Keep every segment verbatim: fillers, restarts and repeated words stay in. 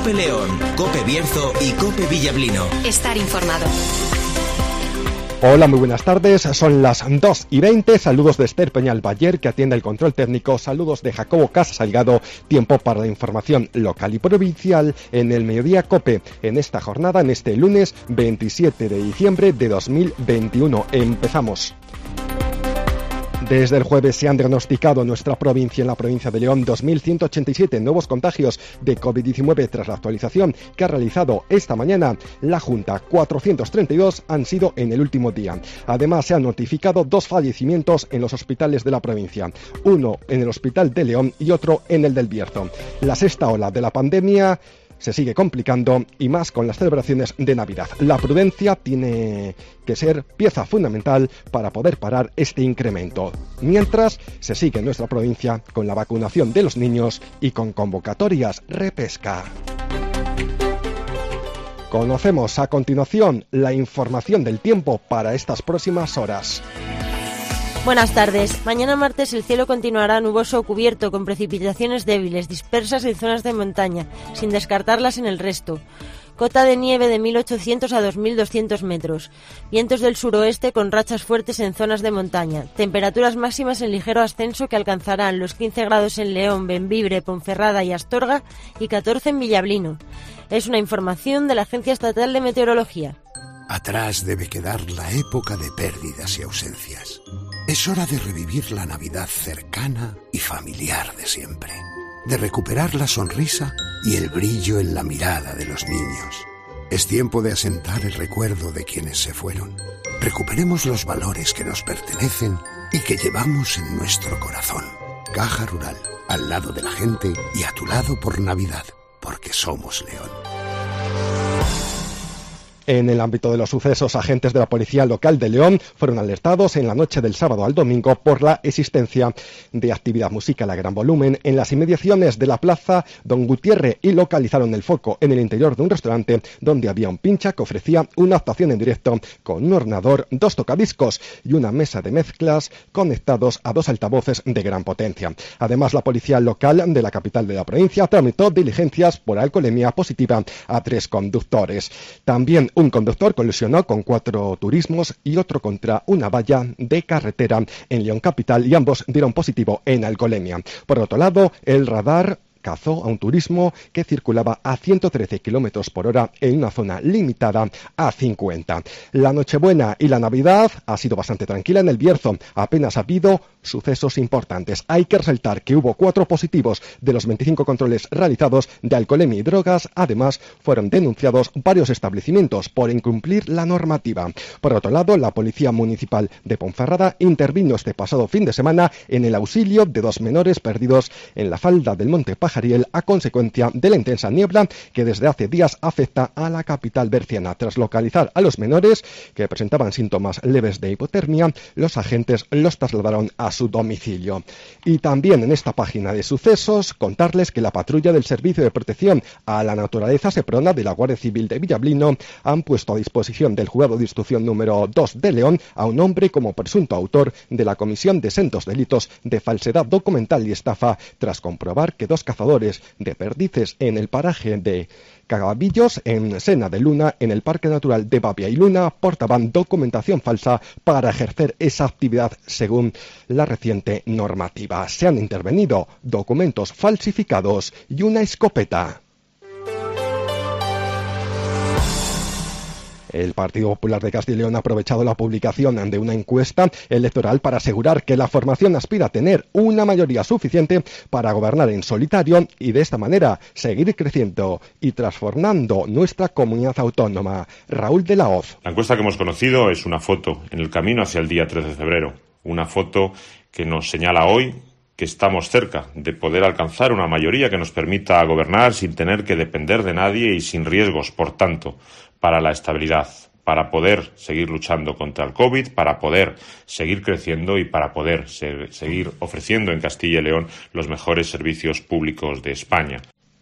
COPE León, COPE Bierzo y COPE Villablino. Estar informado. Hola, muy buenas tardes, son las dos y veinte, saludos de Esther Peñal Bayer, que atiende el control técnico, saludos de Jacobo Casa Salgado, tiempo para la información local y provincial en el Mediodía COPE, en esta jornada, en este lunes veintisiete de diciembre de dos mil veintiuno. Empezamos. Desde el jueves se han diagnosticado en nuestra provincia, en la provincia de León, dos mil ciento ochenta y siete nuevos contagios de COVID diecinueve tras la actualización que ha realizado esta mañana la Junta. cuatrocientos treinta y dos han sido en el último día. Además, se han notificado dos fallecimientos en los hospitales de la provincia, uno en el Hospital de León y otro en el del Bierzo. La sexta ola de la pandemia se sigue complicando, y más con las celebraciones de Navidad. La prudencia tiene que ser pieza fundamental para poder parar este incremento. Mientras, se sigue en nuestra provincia con la vacunación de los niños y con convocatorias repesca. Conocemos a continuación la información del tiempo para estas próximas horas. Buenas tardes. Mañana martes el cielo continuará nuboso o cubierto con precipitaciones débiles, dispersas en zonas de montaña, sin descartarlas en el resto. Cota de nieve de mil ochocientos a dos mil doscientos metros. Vientos del suroeste con rachas fuertes en zonas de montaña. Temperaturas máximas en ligero ascenso que alcanzarán los quince grados en León, Bembibre, Ponferrada y Astorga y catorce en Villablino. Es una información de la Agencia Estatal de Meteorología. Atrás debe quedar la época de pérdidas y ausencias. Es hora de revivir la Navidad cercana y familiar de siempre. De recuperar la sonrisa y el brillo en la mirada de los niños. Es tiempo de asentar el recuerdo de quienes se fueron. Recuperemos los valores que nos pertenecen y que llevamos en nuestro corazón. Caja Rural, al lado de la gente y a tu lado por Navidad, porque somos León. En el ámbito de los sucesos, agentes de la Policía Local de León fueron alertados en la noche del sábado al domingo por la existencia de actividad musical a gran volumen en las inmediaciones de la Plaza Don Gutiérrez y localizaron el foco en el interior de un restaurante donde había un pincha que ofrecía una actuación en directo con un ordenador, dos tocadiscos y una mesa de mezclas conectados a dos altavoces de gran potencia. Además, la Policía Local de la capital de la provincia tramitó diligencias por alcoholemia positiva a tres conductores. También un conductor colisionó con cuatro turismos y otro contra una valla de carretera en León Capital y ambos dieron positivo en alcoholemia. Por otro lado, el radar cazó a un turismo que circulaba a ciento trece kilómetros por hora en una zona limitada a cincuenta. La Nochebuena y la Navidad ha sido bastante tranquila en el Bierzo. Apenas ha habido sucesos importantes. Hay que resaltar que hubo cuatro positivos de los veinticinco controles realizados de alcoholemia y drogas. Además, fueron denunciados varios establecimientos por incumplir la normativa. Por otro lado, la Policía Municipal de Ponferrada intervino este pasado fin de semana en el auxilio de dos menores perdidos en la falda del Monte Paja a consecuencia de la intensa niebla que desde hace días afecta a la capital berciana. Tras localizar a los menores que presentaban síntomas leves de hipotermia, los agentes los trasladaron a su domicilio. Y también en esta página de sucesos, contarles que la patrulla del Servicio de Protección a la Naturaleza Seprona de la Guardia Civil de Villablino han puesto a disposición del juzgado de instrucción número dos de León a un hombre como presunto autor de la comisión de sendos delitos de falsedad documental y estafa, tras comprobar que dos cazadores de perdices en el paraje de Cagavillos, en Sena de Luna, en el Parque Natural de Babia y Luna, portaban documentación falsa para ejercer esa actividad según la reciente normativa. Se han intervenido documentos falsificados y una escopeta. El Partido Popular de Castilla y León ha aprovechado la publicación de una encuesta electoral para asegurar que la formación aspira a tener una mayoría suficiente para gobernar en solitario y de esta manera seguir creciendo y transformando nuestra comunidad autónoma. Raúl de la Hoz. La encuesta que hemos conocido es una foto en el camino hacia el día tres de febrero. Una foto que nos señala hoy que estamos cerca de poder alcanzar una mayoría que nos permita gobernar sin tener que depender de nadie y sin riesgos, por tanto, para la estabilidad, para poder seguir luchando contra el COVID, para poder seguir creciendo y para poder ser, seguir ofreciendo en Castilla y León los mejores servicios públicos de España.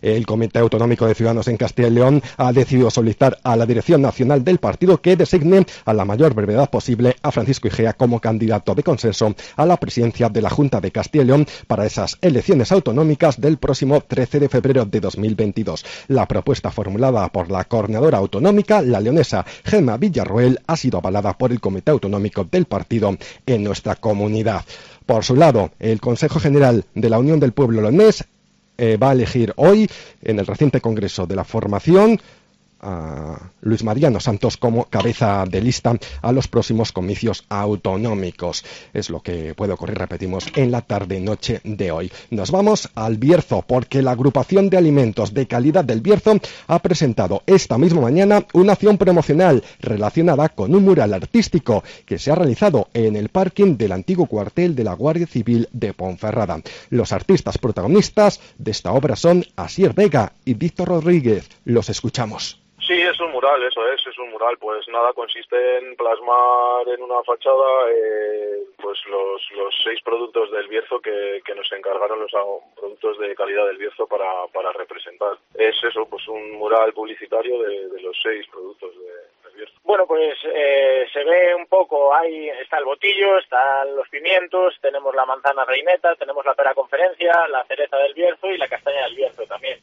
El Comité Autonómico de Ciudadanos en Castilla y León ha decidido solicitar a la Dirección Nacional del partido que designe a la mayor brevedad posible a Francisco Igea como candidato de consenso a la presidencia de la Junta de Castilla y León para esas elecciones autonómicas del próximo trece de febrero de dos mil veintidós. La propuesta formulada por la coordinadora autonómica, la leonesa Gemma Villarroel, ha sido avalada por el Comité Autonómico del partido en nuestra comunidad. Por su lado, el Consejo General de la Unión del Pueblo Leonés eh, va a elegir hoy, en el reciente Congreso de la Formación, a Luis Mariano Santos como cabeza de lista a los próximos comicios autonómicos. Es lo que puede ocurrir, repetimos, en la tarde-noche de hoy. Nos vamos al Bierzo, porque la Agrupación de Alimentos de Calidad del Bierzo ha presentado esta misma mañana una acción promocional relacionada con un mural artístico que se ha realizado en el parking del antiguo cuartel de la Guardia Civil de Ponferrada. Los artistas protagonistas de esta obra son Asier Vega y Víctor Rodríguez. Los escuchamos. Sí, es un mural, eso es, es un mural. Pues nada, consiste en plasmar en una fachada eh, pues los, los seis productos del Bierzo que, que nos encargaron los productos de calidad del Bierzo para, para representar. Es eso, pues un mural publicitario de, de los seis productos de, del Bierzo. Bueno, pues eh, se ve un poco, ahí está el botillo, están los pimientos, tenemos la manzana reineta, tenemos la pera conferencia, la cereza del Bierzo y la castaña del Bierzo también.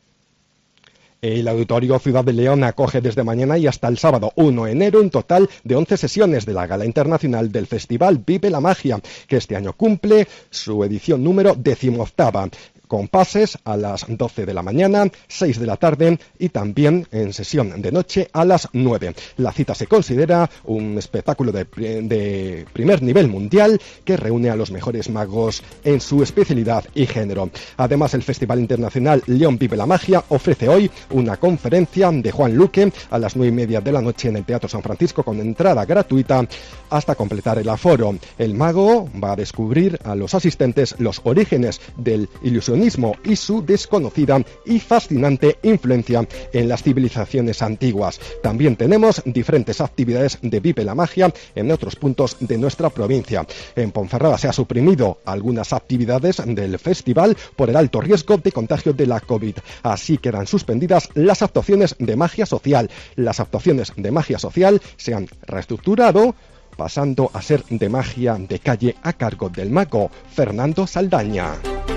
El Auditorio Ciudad de León acoge desde mañana y hasta el sábado uno de enero un total de once sesiones de la Gala Internacional del Festival Vive la Magia, que este año cumple su edición número decimoctava, con pases a las doce de la mañana, seis de la tarde y también en sesión de noche a las nueve. La cita se considera un espectáculo de, de primer nivel mundial que reúne a los mejores magos en su especialidad y género. Además, el Festival Internacional León Vive la Magia ofrece hoy una conferencia de Juan Luque a las nueve y media de la noche en el Teatro San Francisco con entrada gratuita hasta completar el aforo. El mago va a descubrir a los asistentes los orígenes del ilusionismo y su desconocida y fascinante influencia en las civilizaciones antiguas. También tenemos diferentes actividades de Vive la Magia en otros puntos de nuestra provincia. En Ponferrada se ha suprimido algunas actividades del festival por el alto riesgo de contagio de la COVID. Así quedan suspendidas las actuaciones de magia social. Las actuaciones de magia social se han reestructurado, pasando a ser de magia de calle a cargo del mago Fernando Saldaña.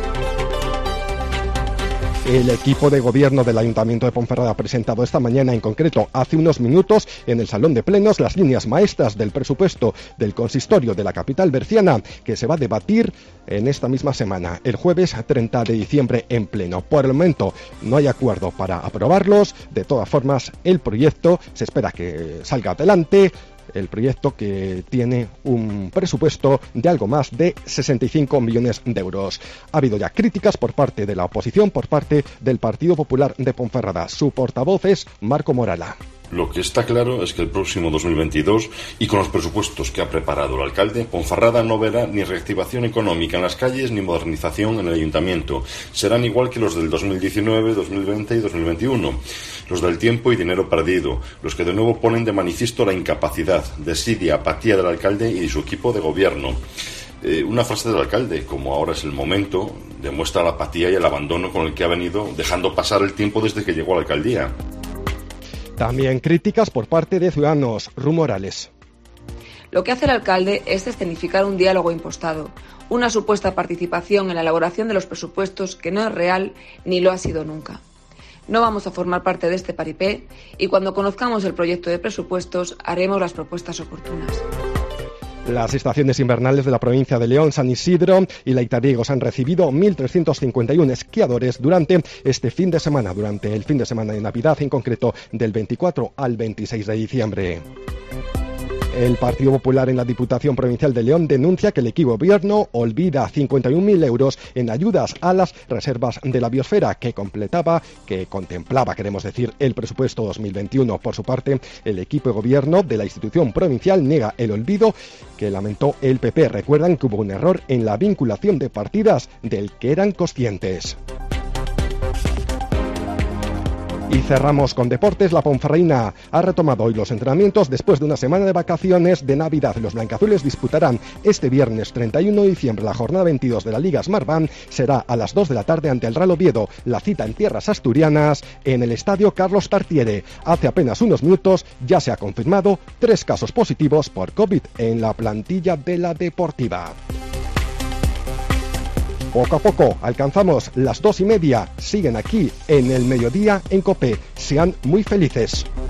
El equipo de gobierno del Ayuntamiento de Ponferrada ha presentado esta mañana, en concreto hace unos minutos, en el Salón de Plenos, las líneas maestras del presupuesto del consistorio de la capital berciana, que se va a debatir en esta misma semana, el jueves treinta de diciembre en pleno. Por el momento no hay acuerdo para aprobarlos. De todas formas, el proyecto se espera que salga adelante. El proyecto que tiene un presupuesto de algo más de sesenta y cinco millones de euros. Ha habido ya críticas por parte de la oposición, por parte del Partido Popular de Ponferrada. Su portavoz es Marco Morala. Lo que está claro es que el próximo dos mil veintidós, y con los presupuestos que ha preparado el alcalde, Ponferrada no verá ni reactivación económica en las calles ni modernización en el ayuntamiento. Serán igual que los del dos mil diecinueve, dos mil veinte y dos mil veintiuno. Los del tiempo y dinero perdido, los que de nuevo ponen de manifiesto la incapacidad, desidia, apatía del alcalde y de su equipo de gobierno. Eh, una frase del alcalde, como ahora es el momento, demuestra la apatía y el abandono con el que ha venido dejando pasar el tiempo desde que llegó a la alcaldía. También críticas por parte de Ciudadanos. Ru Morales. Lo que hace el alcalde es escenificar un diálogo impostado, una supuesta participación en la elaboración de los presupuestos que no es real ni lo ha sido nunca. No vamos a formar parte de este paripé y cuando conozcamos el proyecto de presupuestos haremos las propuestas oportunas. Las estaciones invernales de la provincia de León, San Isidro y Laitariegos han recibido mil trescientos cincuenta y uno esquiadores durante este fin de semana, durante el fin de semana de Navidad, en concreto del veinticuatro al veintiséis de diciembre. El Partido Popular en la Diputación Provincial de León denuncia que el equipo gobierno olvida cincuenta y un mil euros en ayudas a las reservas de la biosfera que completaba, que contemplaba, queremos decir, el presupuesto dos mil veintiuno. Por su parte, el equipo de gobierno de la institución provincial niega el olvido que lamentó el P P. Recuerdan que hubo un error en la vinculación de partidas del que eran conscientes. Y cerramos con deportes. La Ponferradina ha retomado hoy los entrenamientos después de una semana de vacaciones de Navidad. Los blancazules disputarán este viernes treinta y uno de diciembre la jornada veintidós de la Liga Smartbank. Será a las dos de la tarde ante el Real Oviedo. La cita en tierras asturianas en el estadio Carlos Tartiere. Hace apenas unos minutos ya se ha confirmado tres casos positivos por COVID en la plantilla de la Deportiva. Poco a poco alcanzamos las dos y media. Siguen aquí en el mediodía en COPE. Sean muy felices.